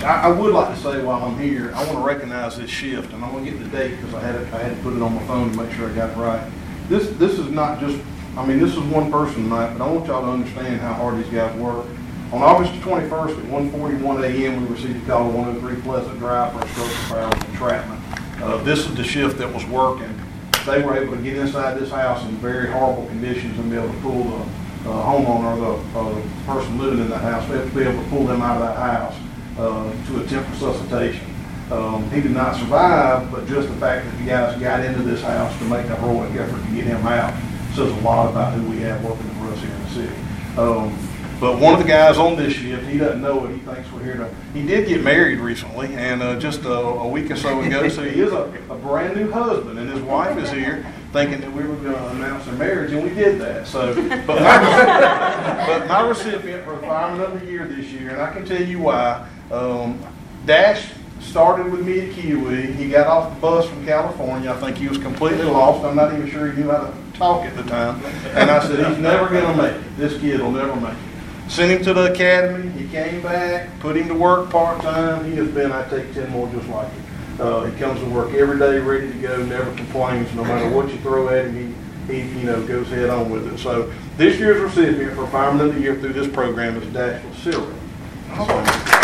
I would like to say while I'm here, I want to recognize this shift, and I'm going to get the date because I had to put it on my phone to make sure I got it right. This is not just, I mean, this is one person tonight, but I want y'all to understand how hard these guys work. On August 21st at 1:41 a.m., we received a call to 103 Pleasant Drive for a structural power entrapment. This is the shift that was working. They were able to get inside this house in very horrible conditions and be able to pull the homeowner or the person living in that house, they have to be able to pull them out of that house to attempt resuscitation. He did not survive, but just the fact that the guys got into this house to make a heroic effort to get him out says a lot about who we have working for us here in the city. But one of the guys on this shift, he doesn't know it. He thinks we're here to. He did get married recently, and just a week or so ago. So he is a brand new husband, and his wife is here, thinking that we were going to announce their marriage, and we did that. So, but my recipient for Fireman of the Year this year, and I can tell you why. Dash started with me at Kiwi. He got off the bus from California. I think he was completely lost. I'm not even sure he knew how to talk at the time. And I said, he's never going to make it. This kid will never make it. Sent him to the academy. He came back, put him to work part-time. He has been, I take 10 more just like him. He comes to work every day ready to go, never complains. No matter what you throw at him, he goes head on with it. So this year's recipient for Fireman of the Year through this program is Dashville Silver.